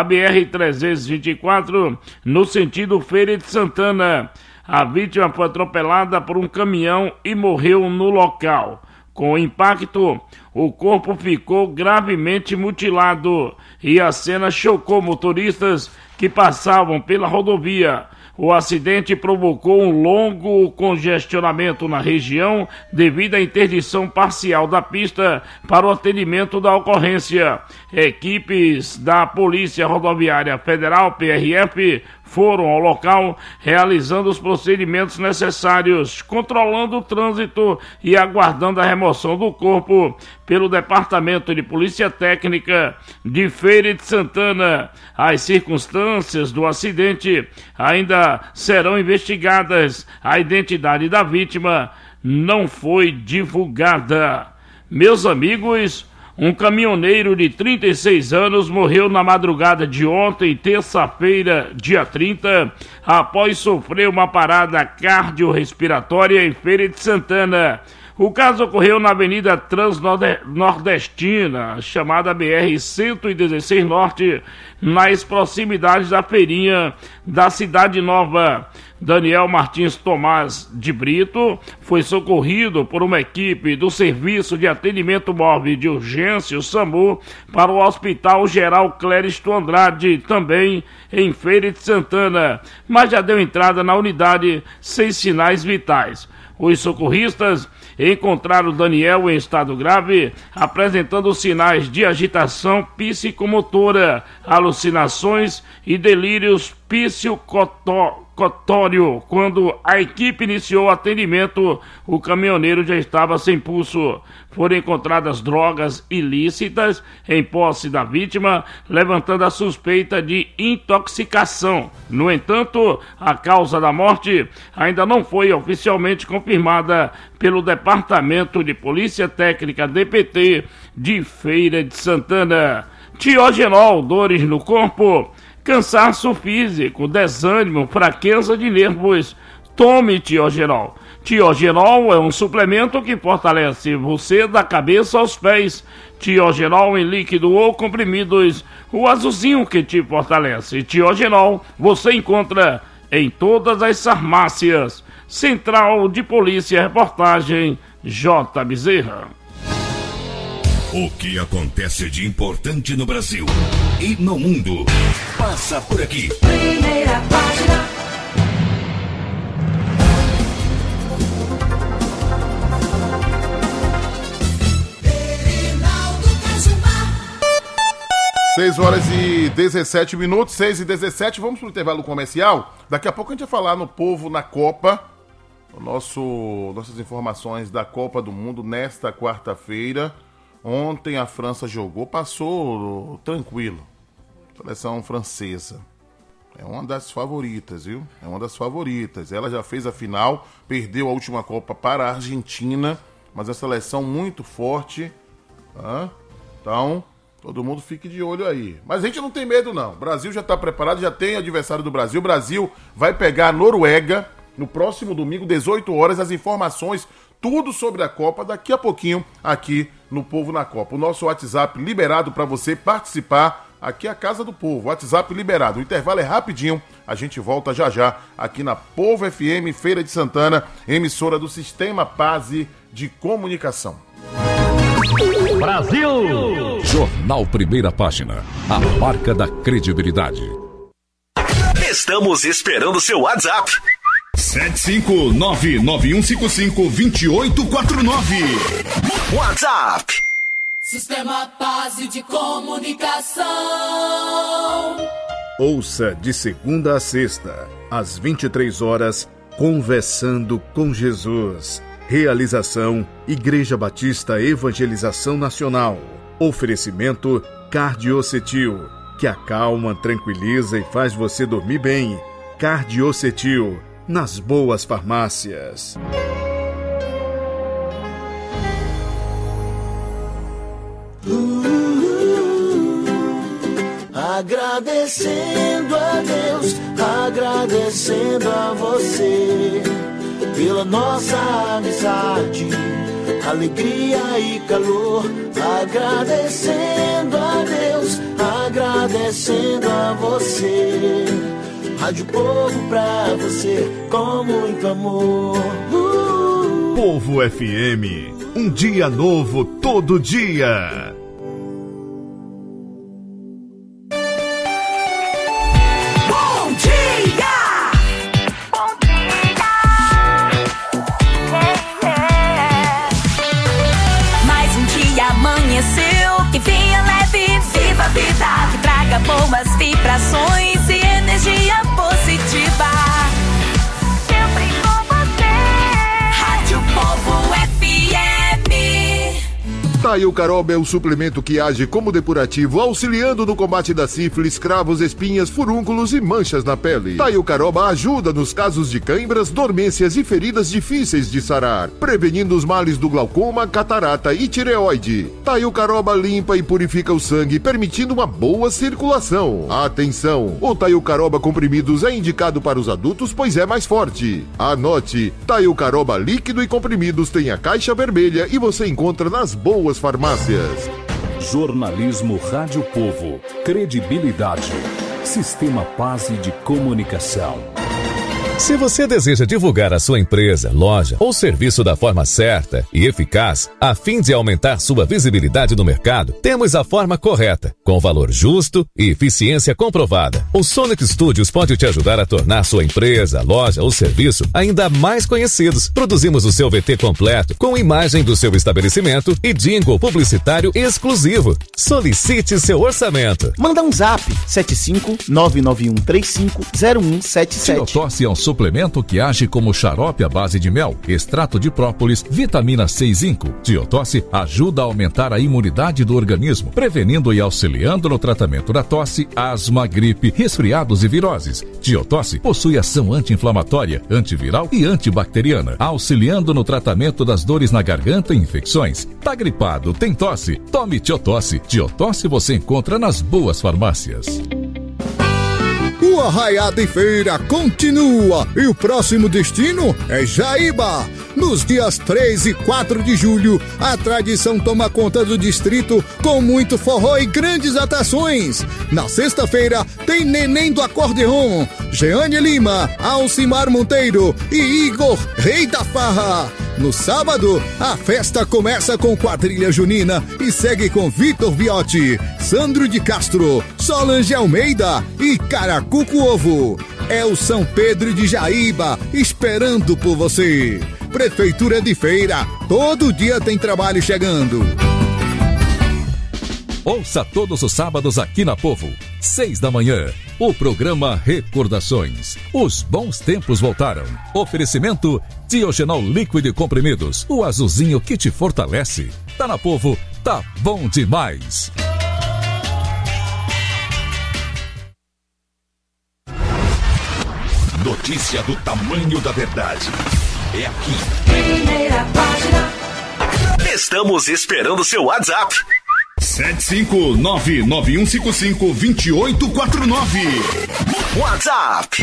BR-324, no sentido Feira de Santana. A vítima foi atropelada por um caminhão e morreu no local. Com o impacto, o corpo ficou gravemente mutilado e a cena chocou motoristas que passavam pela rodovia. O acidente provocou um longo congestionamento na região devido à interdição parcial da pista para o atendimento da ocorrência. Equipes da Polícia Rodoviária Federal, PRF, foram ao local realizando os procedimentos necessários, controlando o trânsito e aguardando a remoção do corpo pelo Departamento de Polícia Técnica de Feira de Santana. As circunstâncias do acidente ainda serão investigadas. A identidade da vítima não foi divulgada. Meus amigos, um caminhoneiro de 36 anos morreu na madrugada de ontem, terça-feira, dia 30, após sofrer uma parada cardiorrespiratória em Feira de Santana. O caso ocorreu na Avenida Transnordestina, chamada BR-116 Norte, nas proximidades da feirinha da Cidade Nova. Daniel Martins Tomás de Brito foi socorrido por uma equipe do Serviço de Atendimento Móvel de Urgência, o SAMU, para o Hospital Geral Cléristo Andrade, também em Feira de Santana, mas já deu entrada na unidade sem sinais vitais. Os socorristas encontraram Daniel em estado grave, apresentando sinais de agitação psicomotora, alucinações e delírios psicotório. Quando a equipe iniciou o atendimento, o caminhoneiro já estava sem pulso. Foram encontradas drogas ilícitas em posse da vítima, levantando a suspeita de intoxicação. No entanto, a causa da morte ainda não foi oficialmente confirmada pelo Departamento de Polícia Técnica DPT de Feira de Santana. Tiogenol, dores no corpo, cansaço físico, desânimo, fraqueza de nervos. Tome Tiogenol. Tiogenol é um suplemento que fortalece você da cabeça aos pés. Tiogenol em líquido ou comprimidos, o azulzinho que te fortalece. Tiogenol você encontra em todas as farmácias. Central de Polícia, reportagem J. Bezerra. O que acontece de importante no Brasil e no mundo passa por aqui. Primeira página. Seis horas e 17 minutos, 6h17, vamos para o intervalo comercial. Daqui a pouco a gente vai falar no Povo na Copa, nossas informações da Copa do Mundo nesta quarta-feira. Ontem a França jogou, passou tranquilo. Seleção francesa. É uma das favoritas, viu? É uma das favoritas. Ela já fez a final, perdeu a última Copa para a Argentina, mas a seleção muito forte. Então, todo mundo fique de olho aí. Mas a gente não tem medo, não. O Brasil já está preparado, já tem adversário do Brasil. O Brasil vai pegar a Noruega no próximo domingo, 18 horas. As informações, tudo sobre a Copa, daqui a pouquinho, aqui no Povo na Copa. O nosso WhatsApp liberado para você participar. Aqui é a Casa do Povo, WhatsApp liberado. O intervalo é rapidinho, a gente volta já já aqui na Povo FM, Feira de Santana, emissora do Sistema Pase de Comunicação. Brasil! Jornal Primeira Página, a marca da credibilidade. Estamos esperando seu WhatsApp. 759-9155-2849. WhatsApp. Sistema Pase de Comunicação. Ouça de segunda a sexta, às 23 horas, Conversando com Jesus. Realização Igreja Batista Evangelização Nacional. Oferecimento Cardiocetil, que acalma, tranquiliza e faz você dormir bem. Cardiocetil, nas boas farmácias. Agradecendo a Deus, agradecendo a você pela nossa amizade, alegria e calor. Agradecendo a Deus, agradecendo a você. Rádio Povo pra você com muito amor. Povo FM, um dia novo todo dia. Que traga boas vibrações e energia positiva. Taio Caroba é o suplemento que age como depurativo, auxiliando no combate da sífilis, cravos, espinhas, furúnculos e manchas na pele. Taio Caroba ajuda nos casos de cãibras, dormências e feridas difíceis de sarar, prevenindo os males do glaucoma, catarata e tireoide. Taio Caroba limpa e purifica o sangue, permitindo uma boa circulação. Atenção! O Taio Caroba comprimidos é indicado para os adultos, pois é mais forte. Anote: Taio Caroba líquido e comprimidos tem a caixa vermelha e você encontra nas boas farmácias. Jornalismo Rádio Povo. Credibilidade. Sistema Paz de Comunicação. Se você deseja divulgar a sua empresa, loja ou serviço da forma certa e eficaz, a fim de aumentar sua visibilidade no mercado, temos a forma correta, com valor justo e eficiência comprovada. O Sonic Studios pode te ajudar a tornar sua empresa, loja ou serviço ainda mais conhecidos. Produzimos o seu VT completo, com imagem do seu estabelecimento e jingle publicitário exclusivo. Solicite seu orçamento. Manda um zap, 75991350177. Tiotosse é um suplemento que age como xarope à base de mel, extrato de própolis, vitamina C e zinco. Tiotosse ajuda a aumentar a imunidade do organismo, prevenindo e auxiliando no tratamento da tosse, asma, gripe, resfriados e viroses. Tiotosse possui ação anti-inflamatória, antiviral e antibacteriana, auxiliando no tratamento das dores na garganta e infecções. Tá gripado, tem tosse? Tome Tiotosse. Tiotosse você encontra nas boas farmácias. O Arraiada em Feira continua e o próximo destino é Jaíba. Nos dias 3 e 4 de julho, a tradição toma conta do distrito com muito forró e grandes atrações. Na sexta-feira, tem Neném do Acordeon, Jeane Lima, Alcimar Monteiro e Igor, Rei da Farra. No sábado, a festa começa com quadrilha junina e segue com Vitor Viotti, Sandro de Castro, Solange Almeida e Caracuco Ovo. É o São Pedro de Jaíba esperando por você. Prefeitura de Feira, todo dia tem trabalho chegando. Ouça todos os sábados aqui na Povo, 6 da manhã, o programa Recordações. Os bons tempos voltaram. Oferecimento Diogenol líquido e comprimidos, o azulzinho que te fortalece. Tá na Povo, tá bom demais. Notícia do tamanho da verdade. É aqui. Primeira página. Estamos esperando seu WhatsApp. 75991552849. WhatsApp.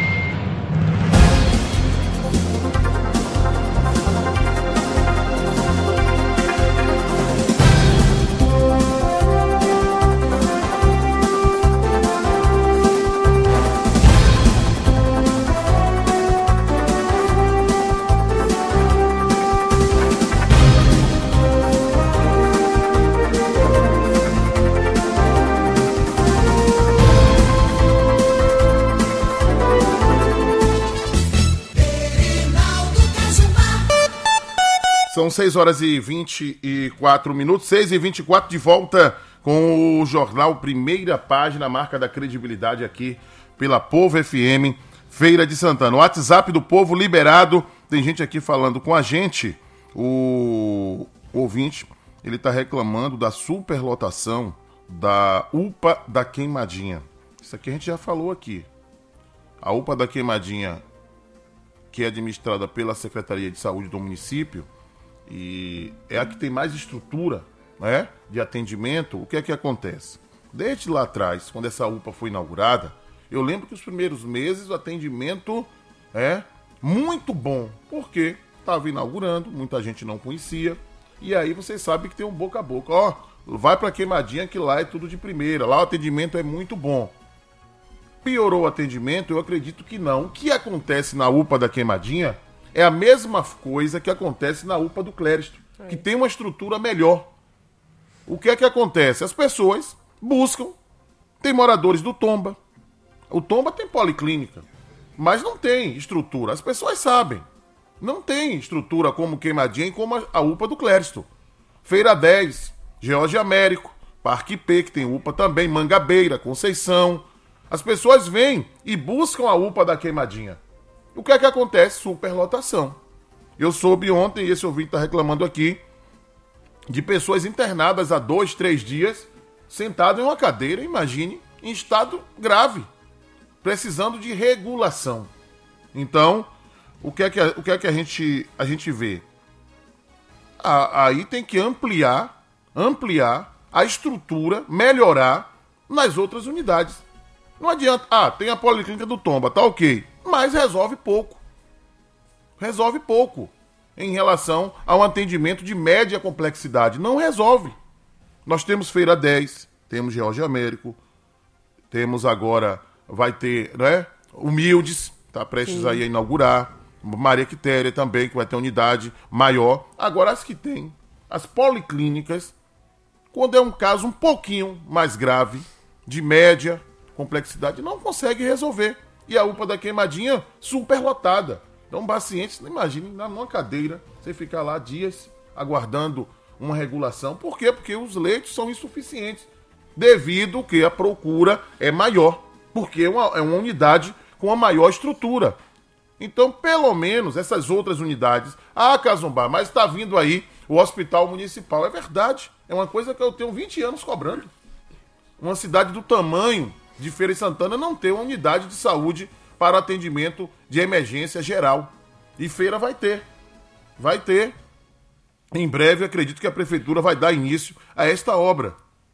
São 6 horas e 24 minutos, 6 e 24 de volta com o jornal Primeira Página, marca da credibilidade aqui pela Povo FM, Feira de Santana. O WhatsApp do Povo liberado, tem gente aqui falando com a gente, o ouvinte, ele tá reclamando da superlotação da UPA da Queimadinha. Isso aqui a gente já falou aqui. A UPA da Queimadinha, que é administrada pela Secretaria de Saúde do município, e é a que tem mais estrutura, né, de atendimento. O que é que acontece? Desde lá atrás, quando essa UPA foi inaugurada, eu lembro que os primeiros meses o atendimento é muito bom, porque estava inaugurando, muita gente não conhecia, e aí vocês sabem que tem um boca a boca. Ó, vai pra Queimadinha que lá é tudo de primeira, lá o atendimento é muito bom. Piorou o atendimento? Eu acredito que não. O que acontece na UPA da Queimadinha é a mesma coisa que acontece na UPA do Cléristo, que tem uma estrutura melhor. O que é que acontece? As pessoas buscam, tem moradores do Tomba. O Tomba tem policlínica, mas não tem estrutura. As pessoas sabem. Não tem estrutura como Queimadinha e como a UPA do Cléristo. Feira 10, George Américo, Parque P, que tem UPA também, Mangabeira, Conceição. As pessoas vêm e buscam a UPA da Queimadinha. O que é que acontece? Superlotação. Eu soube ontem, e esse ouvinte está reclamando aqui, de pessoas internadas há 2, 3 dias, sentado em uma cadeira, imagine, em estado grave, precisando de regulação. Então, o que é que a gente vê? Aí tem que ampliar a estrutura, melhorar nas outras unidades. Não adianta, tem a Policlínica do Tomba, tá ok, mas resolve pouco em relação ao atendimento de média complexidade. Não resolve. Nós temos Feira 10, temos Jorge Américo, temos agora, vai ter, né, Humildes, tá prestes aí a inaugurar, Maria Quitéria também, que vai ter unidade maior. Agora, as que tem, as policlínicas, quando é um caso um pouquinho mais grave, de média complexidade, não consegue resolver. E a UPA da Queimadinha, superlotada. Então, pacientes, imagine, numa cadeira, você ficar lá dias aguardando uma regulação. Por quê? Porque os leitos são insuficientes, devido que a procura é maior, porque é uma unidade com uma maior estrutura. Então, pelo menos, essas outras unidades... Casumba, mas está vindo aí o Hospital Municipal. É verdade, é uma coisa que eu tenho 20 anos cobrando. Uma cidade do tamanho de Feira de Santana não ter uma unidade de saúde para atendimento de emergência geral. E Feira vai ter. Vai ter. Em breve, acredito que a Prefeitura vai dar início a esta obra.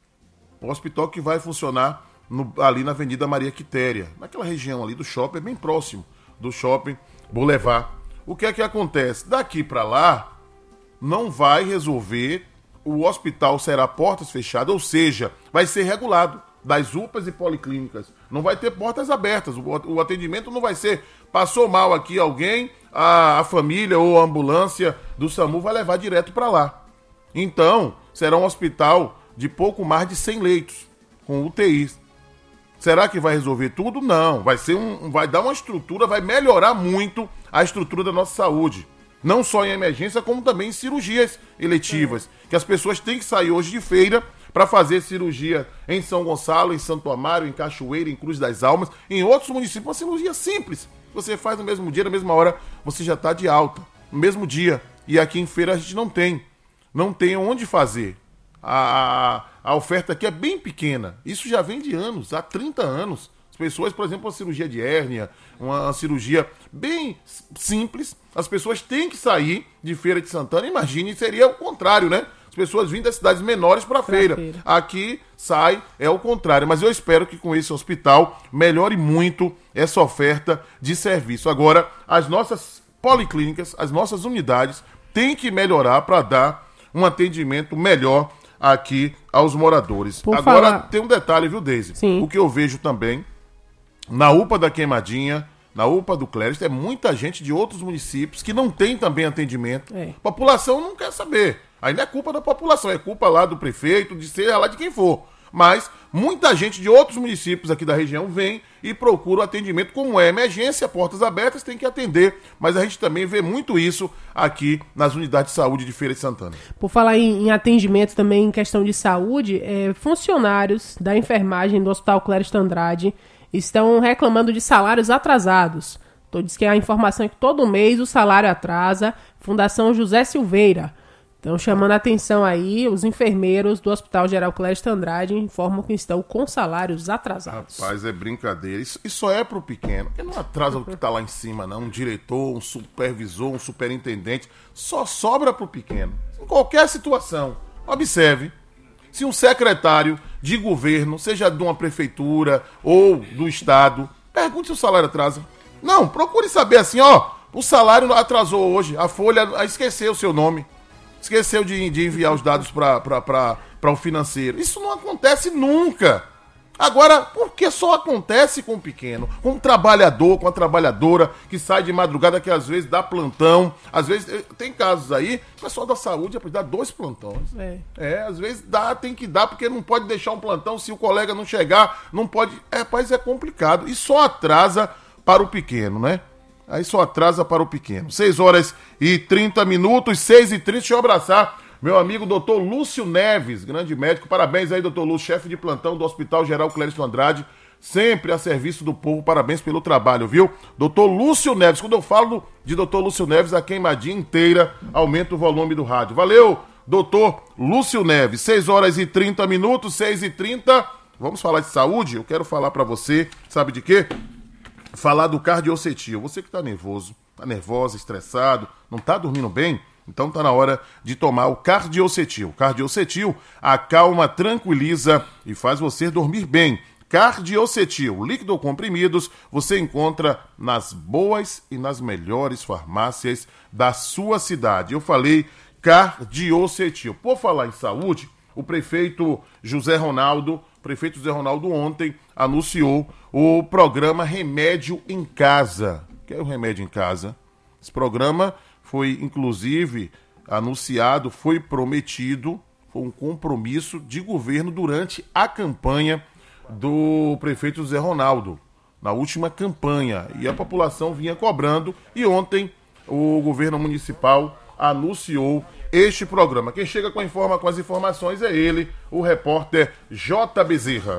O hospital que vai funcionar ali na Avenida Maria Quitéria, naquela região ali do shopping, bem próximo do Shopping Boulevard. O que é que acontece? Daqui para lá, não vai resolver, o hospital será portas fechadas, ou seja, vai ser regulado das UPAs e policlínicas. Não vai ter portas abertas, o atendimento não vai ser, passou mal aqui alguém, a família ou a ambulância do SAMU vai levar direto para lá. Então, será um hospital de pouco mais de 100 leitos, com UTIs. Será que vai resolver tudo? Não. Vai dar uma estrutura, vai melhorar muito a estrutura da nossa saúde. Não só em emergência, como também em cirurgias eletivas. Que as pessoas têm que sair hoje de feira para fazer cirurgia em São Gonçalo, em Santo Amaro, em Cachoeira, em Cruz das Almas, em outros municípios. Uma cirurgia simples. Você faz no mesmo dia, na mesma hora, você já está de alta. No mesmo dia. E aqui em feira a gente não tem. Não tem onde fazer. A oferta aqui é bem pequena. Isso já vem de anos, há 30 anos. As pessoas, por exemplo, uma cirurgia de hérnia, uma cirurgia bem simples, as pessoas têm que sair de Feira de Santana. Imagine, seria o contrário, né? As pessoas vêm das cidades menores para a feira. Aqui é o contrário. Mas eu espero que com esse hospital melhore muito essa oferta de serviço. Agora, as nossas policlínicas, as nossas unidades têm que melhorar para dar um atendimento melhor aqui aos moradores. Agora, tem um detalhe, viu, Deise? Sim. O que eu vejo também, na UPA da Queimadinha, na UPA do Clérito, é muita gente de outros municípios que não tem também atendimento. A população não quer saber. Aí não é culpa da população, é culpa lá do prefeito, de ser lá de quem for. Mas muita gente de outros municípios aqui da região vem e procura o atendimento, como é emergência, portas abertas, tem que atender. Mas a gente também vê muito isso aqui nas unidades de saúde de Feira de Santana. Por falar em atendimento também em questão de saúde, funcionários da enfermagem do Hospital Clérito Andrade estão reclamando de salários atrasados. Diz que a informação é que todo mês o salário atrasa. Fundação José Silveira. Então, chamando a atenção aí, os enfermeiros do Hospital Geral Clérito Andrade informam que estão com salários atrasados. Rapaz, é brincadeira. Isso só é pro pequeno. Porque não atrasa o que tá lá em cima, não. Um diretor, um supervisor, um superintendente. Só sobra pro pequeno. Em qualquer situação. Observe. Se um secretário de governo, seja de uma prefeitura ou do estado, pergunte se o salário atrasa. Não, procure saber assim, o salário atrasou hoje. A Folha esqueceu o seu nome. Esqueceu de enviar os dados para o financeiro. Isso não acontece nunca. Agora, por que só acontece com o pequeno? Com o trabalhador, com a trabalhadora que sai de madrugada, que às vezes dá plantão. Às vezes, tem casos aí, o pessoal da saúde dá 2 plantões. Às vezes tem que dar, porque não pode deixar um plantão se o colega não chegar. Não pode. Rapaz, é complicado. E só atrasa para o pequeno, né? Aí só atrasa para o pequeno. 6h30, 6h30, deixa eu abraçar meu amigo doutor Lúcio Neves, grande médico. Parabéns aí, doutor Lúcio, chefe de plantão do Hospital Geral Clérito Andrade, sempre a serviço do povo. Parabéns pelo trabalho, viu? Doutor Lúcio Neves, quando eu falo de doutor Lúcio Neves, a Queimadinha inteira aumenta o volume do rádio. Valeu, Doutor Lúcio Neves, 6h30, 6h30. Vamos falar de saúde? Eu quero falar para você, sabe de quê? Falar do Cardiocetil. Você que tá nervoso, tá nervosa, estressado, não tá dormindo bem? Então tá na hora de tomar o Cardiocetil. O Cardiocetil acalma, tranquiliza e faz você dormir bem. Cardiocetil, líquido ou comprimidos, você encontra nas boas e nas melhores farmácias da sua cidade. Eu falei Cardiocetil. Por falar em saúde, o prefeito José Ronaldo ontem anunciou o programa Remédio em Casa. O que é o Remédio em Casa? Esse programa foi, inclusive, anunciado, foi prometido, foi um compromisso de governo durante a campanha do prefeito José Ronaldo, na última campanha. E a população vinha cobrando, e ontem o governo municipal anunciou este programa. Quem chega com as informações é ele, o repórter J. Bezerra.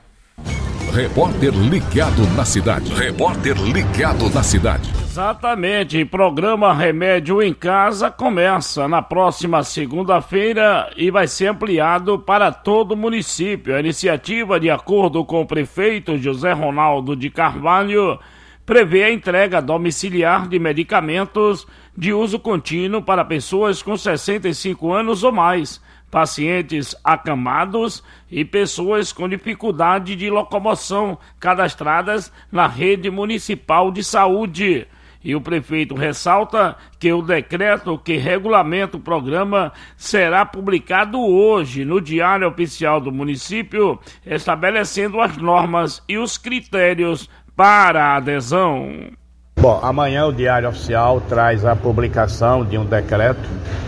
Repórter ligado na cidade. Repórter ligado na cidade. Exatamente, programa Remédio em Casa começa na próxima segunda-feira e vai ser ampliado para todo o município. A iniciativa, de acordo com o prefeito José Ronaldo de Carvalho, prevê a entrega domiciliar de medicamentos de uso contínuo para pessoas com 65 anos ou mais, pacientes acamados e pessoas com dificuldade de locomoção cadastradas na rede municipal de saúde. E o prefeito ressalta que o decreto que regulamenta o programa será publicado hoje no Diário Oficial do município, estabelecendo as normas e os critérios para a adesão. Bom, amanhã o Diário Oficial traz a publicação de um decreto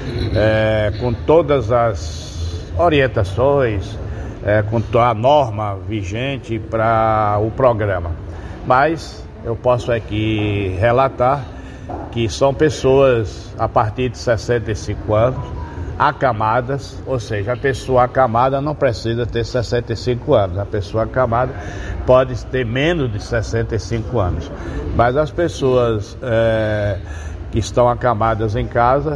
com todas as orientações, com a norma vigente para o programa. Mas eu posso aqui relatar que são pessoas a partir de 65 anos, acamadas, ou seja, a pessoa acamada não precisa ter 65 anos, a pessoa acamada pode ter menos de 65 anos, mas as pessoas que estão acamadas em casa,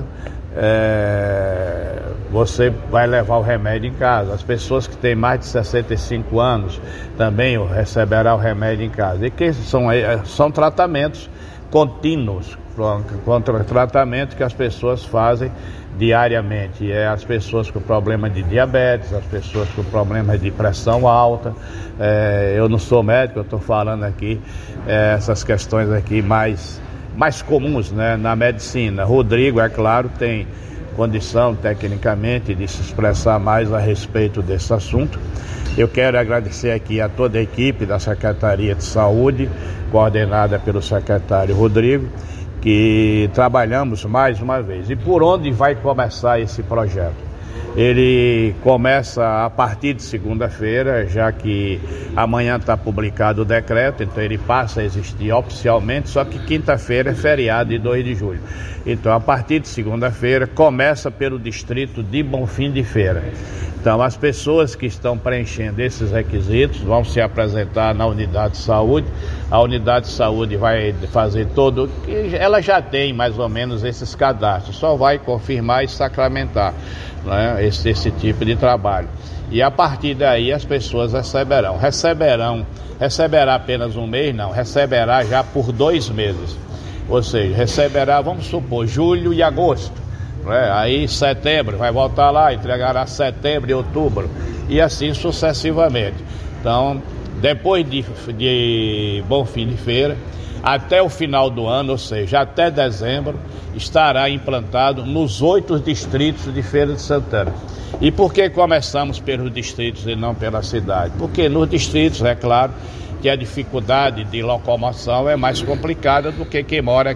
você vai levar o remédio em casa. As pessoas que têm mais de 65 anos também receberá o remédio em casa. E que são tratamentos contínuos, contra tratamento que as pessoas fazem diariamente. As pessoas com problema de diabetes, as pessoas com problema de pressão alta. Eu não sou médico, eu estou falando aqui essas questões aqui mais comuns, né, na medicina. Rodrigo, é claro, tem condição tecnicamente de se expressar mais a respeito desse assunto. Eu quero agradecer aqui a toda a equipe da Secretaria de Saúde, coordenada pelo secretário Rodrigo, que trabalhamos mais uma vez. E por onde vai começar esse projeto? Ele começa a partir de segunda-feira, já que amanhã está publicado o decreto, então ele passa a existir oficialmente, só que quinta-feira é feriado de 2 de julho. Então, a partir de segunda-feira, começa pelo distrito de Bonfim de Feira. Então, as pessoas que estão preenchendo esses requisitos vão se apresentar na unidade de saúde. A unidade de saúde vai fazer todo, ela já tem mais ou menos esses cadastros, só vai confirmar e sacramentar, né, esse tipo de trabalho. E a partir daí as pessoas receberá apenas um mês? Não, receberá já por 2 meses. Ou seja, receberá, vamos supor, julho e agosto. Aí setembro, vai voltar lá, entregará setembro e outubro, e assim sucessivamente. Então, depois de Bonfim de Feira, até o final do ano, ou seja, até dezembro, estará implantado nos 8 distritos de Feira de Santana. E por que começamos pelos distritos e não pela cidade? Porque nos distritos, é claro, que a dificuldade de locomoção é mais complicada do que quem mora